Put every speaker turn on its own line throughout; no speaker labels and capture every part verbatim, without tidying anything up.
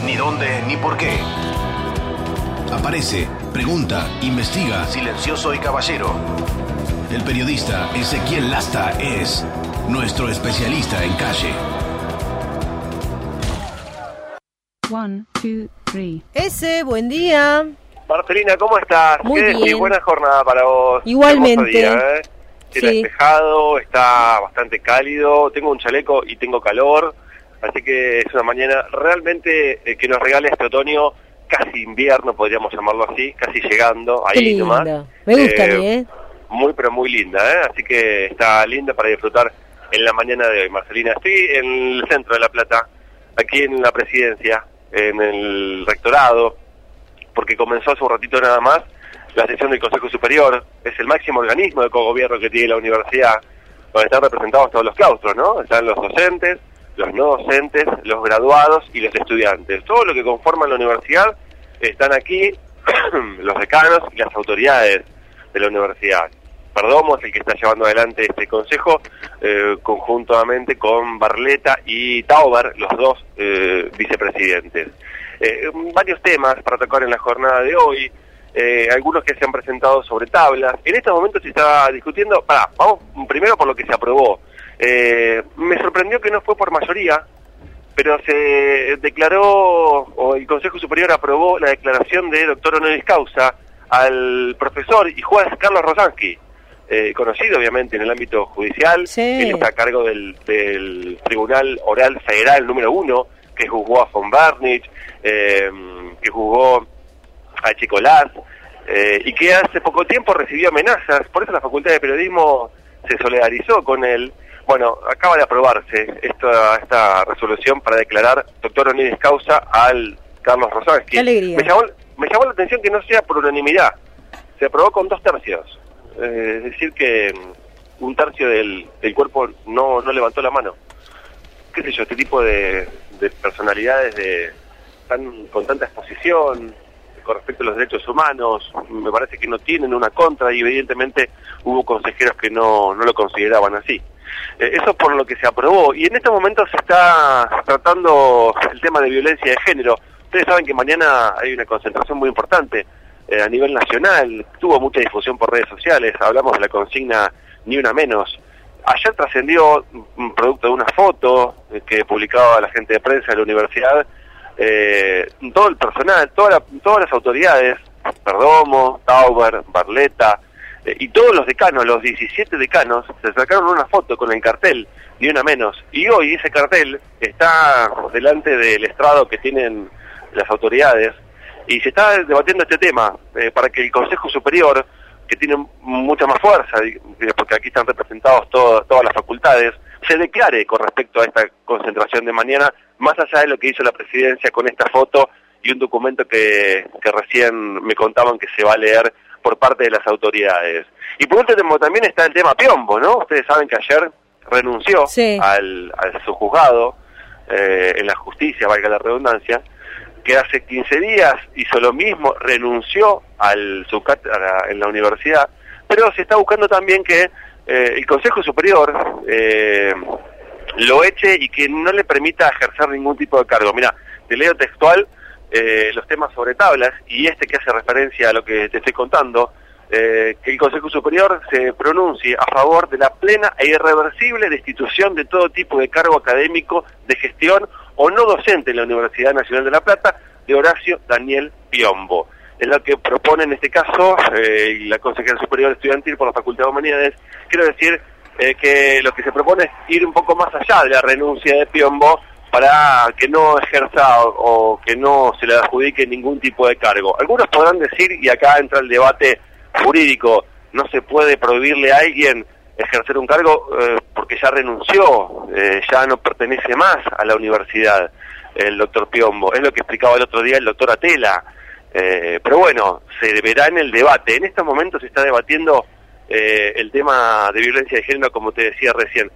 ni dónde, ni por qué. Aparece, pregunta, investiga, silencioso y caballero. El periodista Ezequiel Lasta es nuestro especialista en calle.
One, two, three.
Ese, buen día.
Marcelina, ¿cómo estás?
Muy
¿Qué
bien.
decís? Buena jornada para vos.
Igualmente.
Día, ¿eh? Está
Sí.
despejado, está bastante cálido, tengo un chaleco y tengo calor, así que es una mañana realmente eh, que nos regala este otoño, casi invierno, podríamos llamarlo así, casi llegando, ahí
Qué lindo.
nomás.
Me gusta
Eh,
a mí, ¿eh?
Muy, pero muy linda, ¿eh? Así que está linda para disfrutar en la mañana de hoy, Marcelina. Estoy en el centro de La Plata, aquí en la presidencia, en el rectorado, porque comenzó hace un ratito nada más la sesión del Consejo Superior. Es el máximo organismo de cogobierno que tiene la universidad, donde están representados todos los claustros, ¿no? Están los docentes, los no docentes, los graduados y los estudiantes. Todo lo que conforman la universidad están aquí, los decanos y las autoridades de la universidad. Perdomo es el que está llevando adelante este consejo, eh, conjuntamente con Barletta y Tauber, los dos eh, vicepresidentes. Eh, varios temas para tocar en la jornada de hoy, eh, algunos que se han presentado sobre tablas. En este momento se está discutiendo, pará, vamos primero por lo que se aprobó. Eh, me sorprendió que no fue por mayoría, pero se declaró, o el Consejo Superior aprobó la declaración de doctor honoris causa al profesor y juez Carlos Rosansky, eh, conocido obviamente en el ámbito judicial.
Sí.
Él está a cargo del, del Tribunal Oral Federal número uno, que juzgó a von Barnich, eh, que juzgó a Chicolás, eh, y que hace poco tiempo recibió amenazas. Por eso la Facultad de Periodismo se solidarizó con él. Bueno, acaba de aprobarse esta, esta resolución para declarar doctor honoris causa al Carlos Rosansky.
Qué alegría.
Me llamó, me llamó la atención que no sea por unanimidad. Se aprobó con dos tercios. Eh, es decir que un tercio del, del cuerpo no, no levantó la mano. Qué sé yo, este tipo de, de personalidades de tan con tanta exposición con respecto a los derechos humanos, me parece que no tienen una contra, y evidentemente hubo consejeros que no, no lo consideraban así. Eh, eso por lo que se aprobó, y en este momento se está tratando el tema de violencia de género. Ustedes saben que mañana hay una concentración muy importante eh, a nivel nacional, tuvo mucha difusión por redes sociales, hablamos de la consigna Ni Una Menos. Ayer trascendió un producto de una foto eh, que publicaba la gente de prensa de la universidad, eh, todo el personal, toda la, todas las autoridades, Perdomo, Tauber, Barletta, eh, y todos los decanos, los diecisiete decanos, se sacaron una foto con el cartel Ni Una Menos, y hoy ese cartel está delante del estrado que tienen las autoridades, y se está debatiendo este tema, eh, para que el Consejo Superior, que tiene mucha más fuerza, porque aquí están representados todo, todas las facultades, se declare con respecto a esta concentración de mañana, más allá de lo que hizo la presidencia con esta foto y un documento que, que recién me contaban que se va a leer por parte de las autoridades. Y por último también está el tema Piombo, ¿no? Ustedes saben que ayer renunció
Sí.
al, al su juzgado eh, en la justicia, valga la redundancia, que hace quince días hizo lo mismo, renunció al su cátedra en la universidad, pero se está buscando también que eh, el Consejo Superior eh, lo eche y que no le permita ejercer ningún tipo de cargo. Mira, te leo textual eh, los temas sobre tablas, y este que hace referencia a lo que te estoy contando, eh, que el Consejo Superior se pronuncie a favor de la plena e irreversible destitución de todo tipo de cargo académico, de gestión o no docente en la Universidad Nacional de La Plata, de Horacio Daniel Piombo. Es lo que propone en este caso eh, la Consejería Superior Estudiantil por la Facultad de Humanidades. Quiero decir eh, que lo que se propone es ir un poco más allá de la renuncia de Piombo para que no ejerza o, o que no se le adjudique ningún tipo de cargo. Algunos podrán decir, y acá entra el debate jurídico, no se puede prohibirle a alguien ejercer un cargo eh, porque ya renunció, eh, ya no pertenece más a la universidad, el doctor Piombo. Es lo que explicaba el otro día el doctor Atela. Eh, pero bueno, se verá en el debate. En estos momentos se está debatiendo eh, el tema de violencia de género, como te decía recién.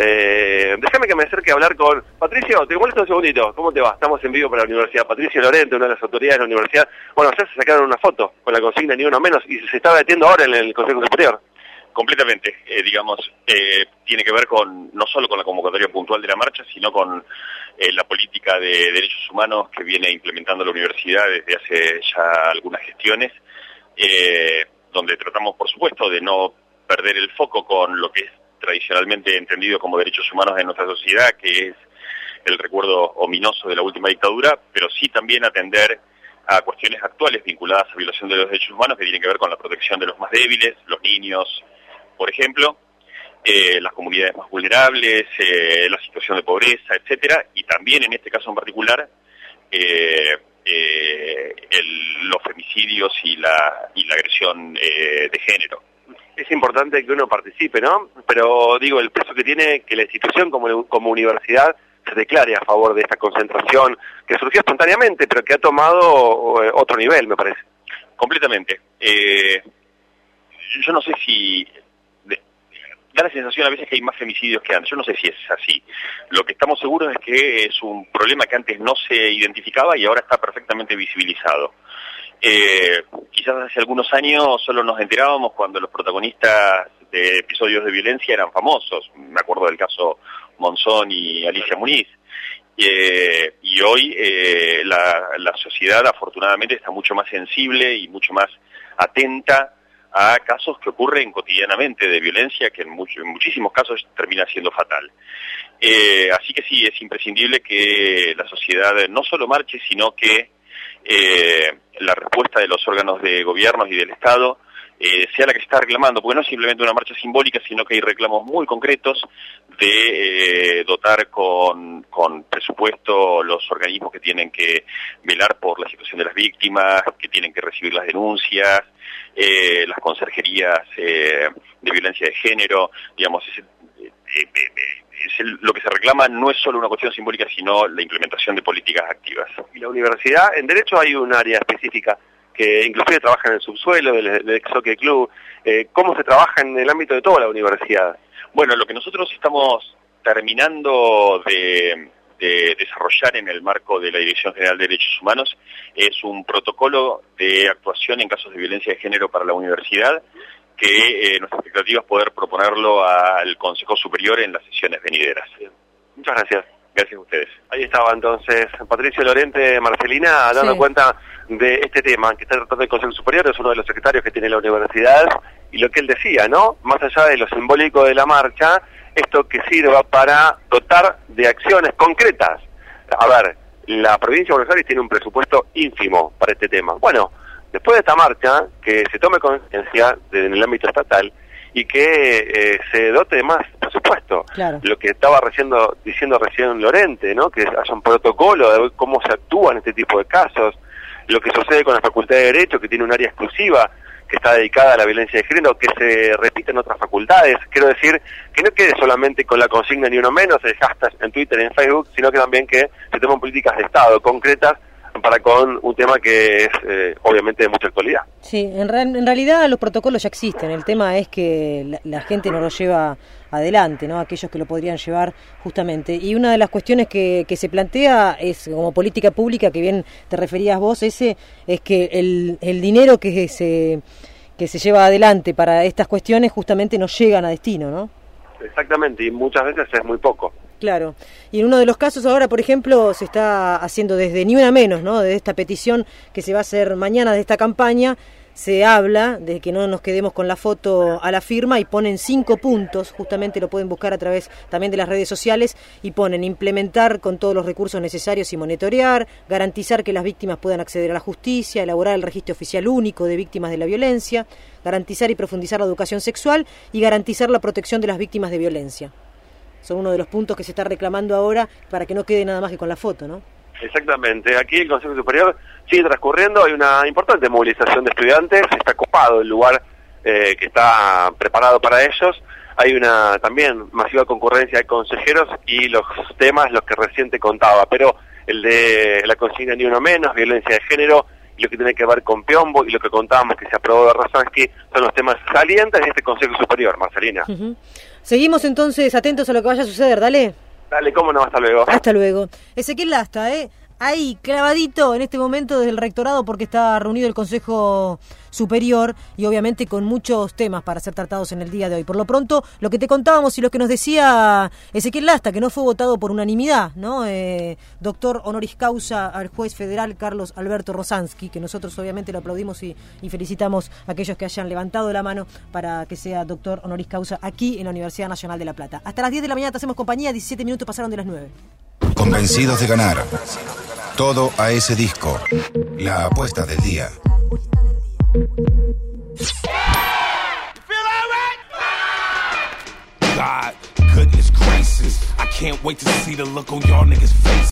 Eh, déjame que me acerque a hablar con Patricio. Te molesto un segundito. ¿Cómo te va? Estamos en vivo para la universidad. Patricio Lorente, una de las autoridades de la universidad. Bueno, ya se sacaron una foto con la consigna Ni Uno Menos y se está debatiendo ahora en el Consejo Superior.
completamente, eh, digamos, eh, tiene que ver con no solo con la convocatoria puntual de la marcha, sino con eh, la política de derechos humanos que viene implementando la universidad desde hace ya algunas gestiones, eh, donde tratamos, por supuesto, de no perder el foco con lo que es tradicionalmente entendido como derechos humanos en nuestra sociedad, que es el recuerdo ominoso de la última dictadura, pero sí también atender a cuestiones actuales vinculadas a violación de los derechos humanos que tienen que ver con la protección de los más débiles, los niños, por ejemplo, eh, las comunidades más vulnerables, eh, la situación de pobreza, etcétera, y también en este caso en particular eh, eh, el, los femicidios y la, y la agresión eh, de género.
Es importante que uno participe, ¿no? Pero digo, el peso que tiene que la institución como, como universidad se declare a favor de esta concentración que surgió espontáneamente, pero que ha tomado eh, otro nivel, me parece.
Completamente. Eh, yo no sé si... De, da la sensación a veces que hay más femicidios que antes. Yo no sé si es así. Lo que estamos seguros es que es un problema que antes no se identificaba y ahora está perfectamente visibilizado. Eh, quizás hace algunos años solo nos enterábamos cuando los protagonistas de episodios de violencia eran famosos. Me acuerdo del caso Monzón y Alicia Muniz. Eh, y hoy eh, la, la sociedad afortunadamente está mucho más sensible y mucho más atenta a casos que ocurren cotidianamente de violencia, que en, mucho, en muchísimos casos termina siendo fatal. Eh, así que sí, es imprescindible que la sociedad no solo marche, sino que eh, la respuesta de los órganos de gobierno y del Estado eh, sea la que se está reclamando, porque no es simplemente una marcha simbólica, sino que hay reclamos muy concretos de eh, dotar con, con presupuesto los organismos que tienen que velar por la situación de las víctimas, que tienen que recibir las denuncias, eh, las conserjerías eh, de violencia de género, digamos, es, eh, eh, es el, lo que se reclama no es solo una cuestión simbólica, sino la implementación de políticas activas.
Y la universidad, en Derecho hay un área específica que inclusive trabaja en el subsuelo del, del ex hockey club. Eh, ¿Cómo se trabaja en el ámbito de toda la universidad?
Bueno, lo que nosotros estamos terminando de, de desarrollar en el marco de la Dirección General de Derechos Humanos es un protocolo de actuación en casos de violencia de género para la universidad, que eh, nuestra expectativa es poder proponerlo al Consejo Superior en las sesiones venideras.
Muchas gracias.
Gracias a ustedes.
Ahí estaba entonces Patricio Lorente Marcelina dando
Sí.
cuenta de este tema que está tratando el Consejo Superior, es uno de los secretarios que tiene la universidad, y lo que él decía, ¿no? Más allá de lo simbólico de la marcha, esto que sirva para dotar de acciones concretas. A ver, la provincia de Buenos Aires tiene un presupuesto ínfimo para este tema. Bueno, después de esta marcha, que se tome conciencia en el ámbito estatal y que eh, se dote de más presupuesto.
Claro. Lo
que estaba reciendo, diciendo recién Lorente, ¿no? Que haya un protocolo de cómo se actúa en este tipo de casos. Lo que sucede con la Facultad de Derecho, que tiene un área exclusiva que está dedicada a la violencia de género, que se repite en otras facultades. Quiero decir, que no quede solamente con la consigna ni uno menos, el hashtag en Twitter y en Facebook, sino que también que se tomen políticas de Estado concretas para con un tema que es eh, obviamente de mucha actualidad.
Sí, en, re en realidad los protocolos ya existen, el tema es que la, la gente no lo lleva adelante, ¿no? Aquellos que lo podrían llevar justamente. Y una de las cuestiones que, que se plantea es, como política pública, que bien te referías vos, ese es que el, el dinero que se, que se lleva adelante para estas cuestiones justamente no llegan a destino, ¿no?
Exactamente, y muchas veces es muy poco.
Claro, y en uno de los casos ahora, por ejemplo, se está haciendo desde Ni Una Menos, ¿no? De esta petición que se va a hacer mañana de esta campaña, se habla de que no nos quedemos con la foto a la firma y ponen cinco puntos, justamente lo pueden buscar a través también de las redes sociales, y ponen implementar con todos los recursos necesarios y monitorear, garantizar que las víctimas puedan acceder a la justicia, elaborar el registro oficial único de víctimas de la violencia, garantizar y profundizar la educación sexual y garantizar la protección de las víctimas de violencia. Son uno de los puntos que se está reclamando ahora para que no quede nada más que con la foto, ¿no?
Exactamente. Aquí el Consejo Superior sigue transcurriendo, hay una importante movilización de estudiantes, está copado el lugar eh, que está preparado para ellos, hay una también masiva concurrencia de consejeros y los temas los que recién te contaba, pero el de la consigna Ni Uno Menos, violencia de género, y lo que tiene que ver con Piombo y lo que contábamos que se aprobó de Rosansky son los temas salientes de este Consejo Superior, Marcelina.
Uh-huh. Seguimos entonces atentos a lo que vaya a suceder, dale.
Dale, cómo no, hasta luego.
Hasta luego. Ezequiel Lasta, ¿eh? ahí, clavadito en este momento desde el rectorado, porque está reunido el Consejo Superior y obviamente con muchos temas para ser tratados en el día de hoy. Por lo pronto, lo que te contábamos y lo que nos decía Ezequiel Lasta, que no fue votado por unanimidad, ¿no? Eh, doctor honoris causa al juez federal Carlos Alberto Rosansky, que nosotros obviamente lo aplaudimos y, y felicitamos a aquellos que hayan levantado la mano para que sea doctor honoris causa aquí en la Universidad Nacional de La Plata. Hasta las diez de la mañana te hacemos compañía, diecisiete minutos pasaron de las nueve.
Convencidos de ganar. Todo a ese disco. La apuesta del día.
God, goodness gracious, I can't wait to see the look on y'all niggas' face.